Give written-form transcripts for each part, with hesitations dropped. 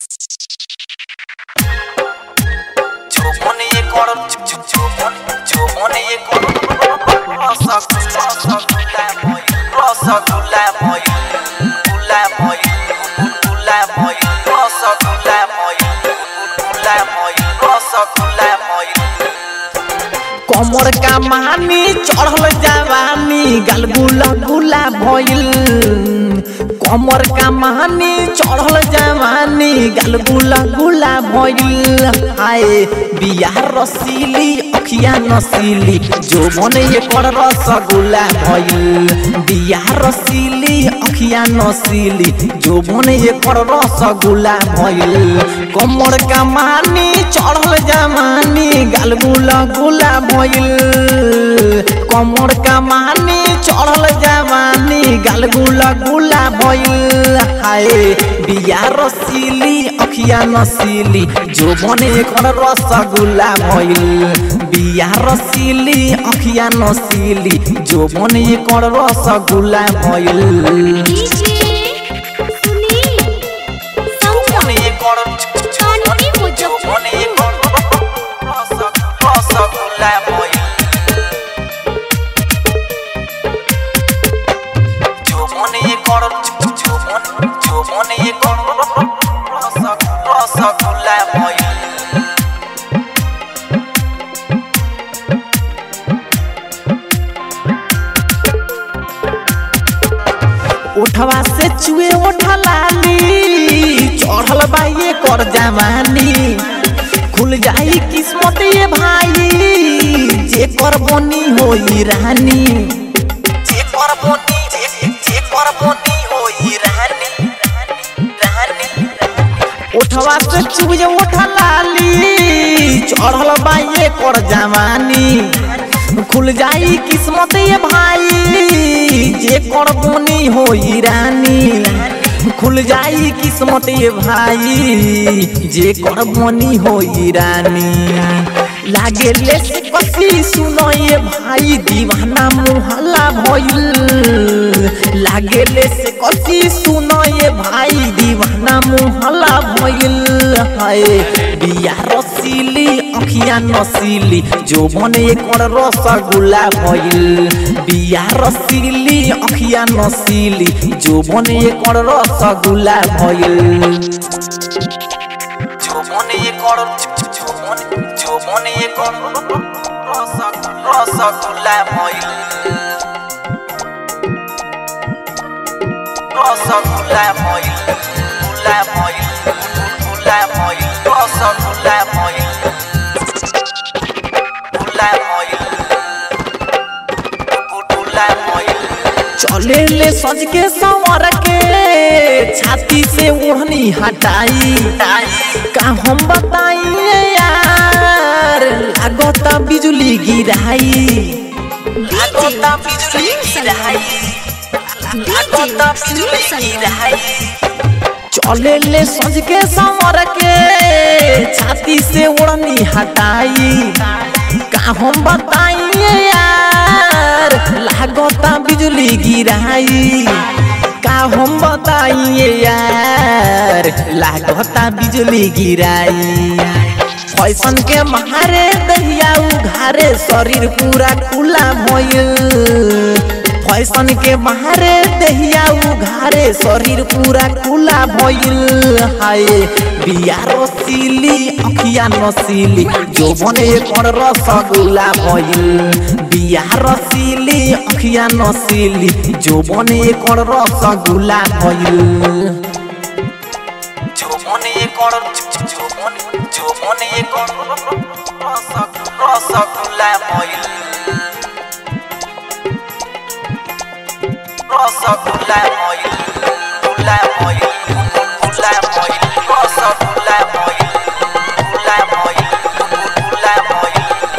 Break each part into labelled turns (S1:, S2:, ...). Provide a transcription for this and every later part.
S1: कमर का मानी चढ़ल जवानी गाल गुला गुला भइल। कमर का मानी चढ़ल जवानी गाल गुला गुला भइल। हाय बियाह रसीली अखिया नसीली जोबन एकर रसगुल्ला भइल। बियाह रसीली अखिया नसीली जोबन एकर रसगुल्ला भइल। कमर का मानी चढ़ल जवानी गाल गुला गुला भइल। कमर का मानी चढ़ल जवानी गाल गुला गुला भइल। हाय बियाह रसीली अखिया नसीली जोबन एकर रसगुल्ला भइल। बियाह रसीली अखिया नसीली जोबन एकर रसगुल्ला भइल। उठवा से चुए उठा लाली चढ़ल बाइये कर जवानी खुल जाई किस्मत ये भाई जे कर बनी होई रानी। जे कर बनी होई रानी। उठवा से चुए उठा लाली चढ़ल बाइये कर जवानी खुल जाई किस्मत ये भाई जे कर बनी होई रानी। खुल जाई किस्मत ये भाई जे कर बनी होई रानी। लागे ले से कसी सुनो ये भाई दीवाना मुहल्ला भइल। लागे ले से कसी सुनो ये भाई दीवाना मुहल्ला भइल। हाय बियाह रसीली अखिया नसीली जोबन एकर रसगुल्ला भइल। बियाह रसीली अखिया नसीली जोबन एकर रसगुल्ला भइल। जोबन एकर रसगुल्ला भइल। रसगुल्ला भइल। गुल्ला भइल। गुल्ला भइल। रसगुल्ला भइल। गुल्ला भइल। गुल्ला भइल। चले ले सज के संवर के छाती से ओढ़नी हटाई का हम बताइए यार लागता बिजली गिराई। लागता बिजली गिराई। लागता बिजली गिराई। चले ले सज के संवर के छाती से ओढ़नी हटाई का हम बताइए यार लागता बिजली गिराई। का हम बताइए यार लागता बिजली गिराई। फैशन के मारे दहिया उघारे शरीर पूरा खुला भइल। फैशन के मारे दहिया उघारे शरीर पूरा खुला भइल। हाय बियाह रसीली अखिया नसीली जोबन एकर रसगुल्ला भइल। बियाह रसीली अखिया नसीली जोबन एकर रसगुल्ला भइल। जोबन एकर रसगुल्ला भइल। रसगुल्ला भइल। गुल्ला भइल। गुल्ला भइल। रसगुल्ला भइल। गुल्ला भइल। गुल्ला भइल।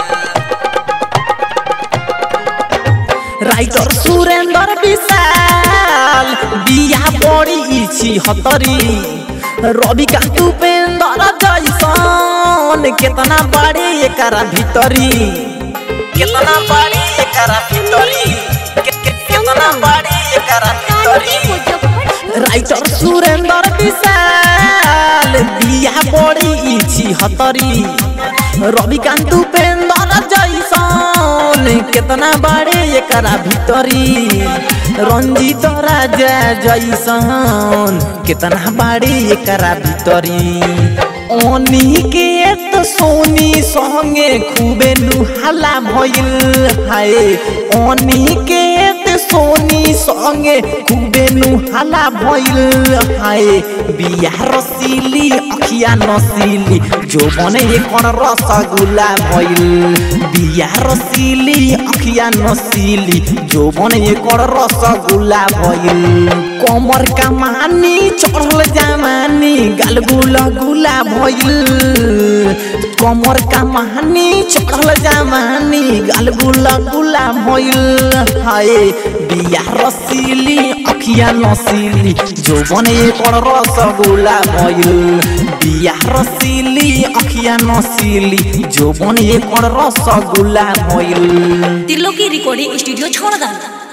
S1: राइटर सुरेंद्र विशाल बियाह बड़ी इच्छी हतरी रविकांत उपेंद्र जैसन केतना बड़ी एकरा भीतरी। केतना बड़ी एकरा भीतरी। केतना बड़ी एकरा भीतरी। राइटर सुरेंद्र विशाल चाल दिया बड़ी इची हतरी रविकांत उपेंद्र जैसन कितना बड़े एकरा भीतरी रंजीत राजा जैसन कितना बड़े एकरा भीतरी ओनी के तो सोनी संगे खूबे नुहाला भइल हाय ओनी के तो सोनी संगे खूबे नुहाला भइल हाय बिया रसीली अखिया नसीली जो बने एकर रसगुल्ला भइल बिया रसीली अखिया नसीली जो बने एकर रसगुल्ला भइल कमर का मानी चढ़ल जमानी गाल गुला गुला भइल कमर का महानी चढ़ल जमानी गाल गुला गुला भइल हाय बिया रसीली अखिया नसीली जो बने एकर रसगुल्ला भइल बिया रसीली अखिया नसीली जो बने एकर रसगुल्ला भइल
S2: त्रिलोकी रिकॉर्डिंग स्टूडियो छोड़दाना।